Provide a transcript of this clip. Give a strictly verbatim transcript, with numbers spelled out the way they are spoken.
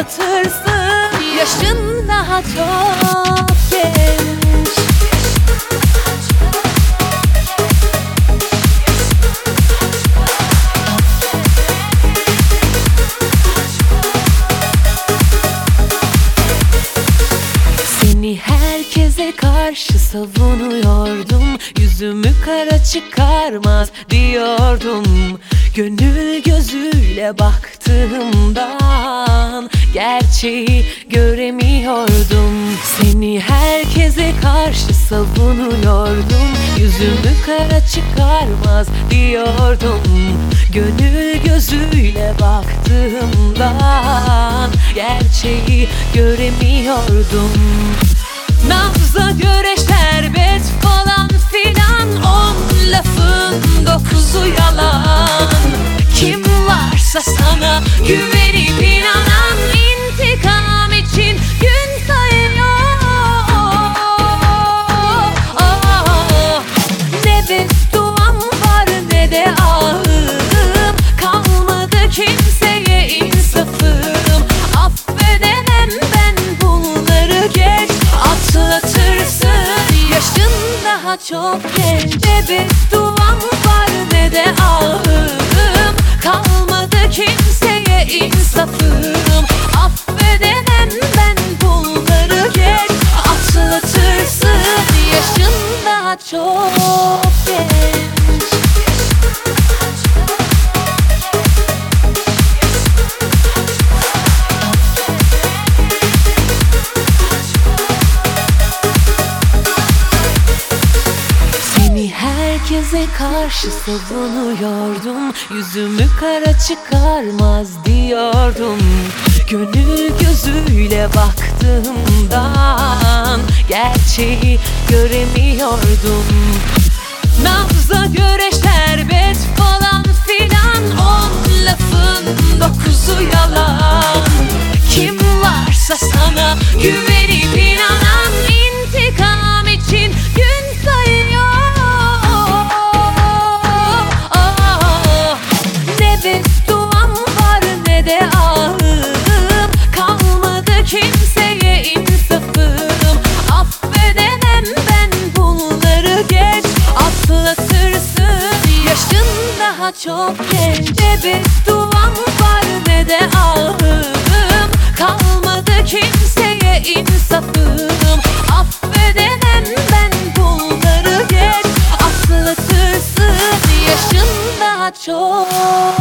atlatırsın. Yaşın daha çok genç. Seni herkese karşı savunuyordum, yüzümü kara çıkarmaz diyordum. Gönül gözüyle baktığımdan gerçeği göremiyordum. Seni herkese karşı savunuyordum, yüzümü kara çıkarmaz diyordum. Gönül gözüyle baktığımdan gerçeği göremiyordum. Nabza göre şerbet falan filan, on lafın dokuzu yalan. Kim varsa sana güvenip inanan, intikam için gün sayıyor. Ne bedduam var ne de ahım, kalmadı kimseye insafım. Affedemem ben bunları, geç atlatırsın. Yaşın daha çok genç. Ne bedduam var ne de ahım, kalmadı kimseye insafım. Affedemem ben bunları, geç atlatırsın. Yaşın daha çok genç. Herkese karşı savunuyordum, yüzümü kara çıkarmaz diyordum. Gönül gözüyle baktığımdan gerçeği göremiyordum. Nabza göre şerbet falan filan, on lafın dokuzu yalan. Kim varsa sana güvenip inanan, intikam için gün sayıyor. Bedduam var ne de ahım, kalmadı kimseye insafım. Affedemem ben bunları, geç atlatırsın. Yaşın daha çok genç. Ne bedduam var ne de ahım, kalmadı kimseye insafım. Affedemem ben bunları, geç atlatırsın. Yaşın daha çok